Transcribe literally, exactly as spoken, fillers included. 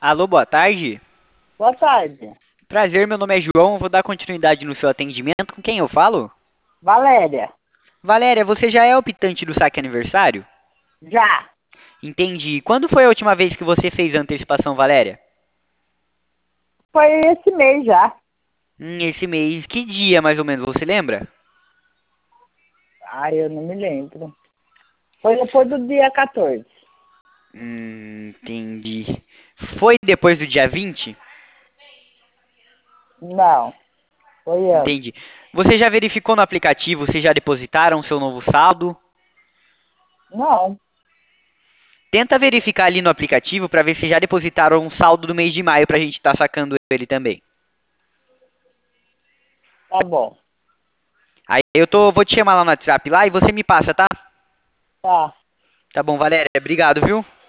Alô, boa tarde. Boa tarde. Prazer, meu nome é João. Vou dar continuidade no seu atendimento. Com quem eu falo? Valéria, Valéria, você já é optante do saque aniversário? já. Entendi. Quando foi a última vez que você fez a antecipação, Valéria? Foi esse mês já. Hum, esse mês. Que dia, mais ou menos, você lembra? Ai, eu não me lembro. Foi depois do dia quatorze. Hum, entendi. Foi depois do dia vinte? Não, foi antes. Entendi. Você já verificou no aplicativo se já depositaram seu novo saldo? Não, Tenta verificar ali no aplicativo para ver se já depositaram um saldo do mês de maio para a gente estar sacando ele também. tá bom. Aí eu tô, vou te chamar lá no WhatsApp lá e você me passa, tá? Tá. Tá bom, Valéria. Obrigado, viu?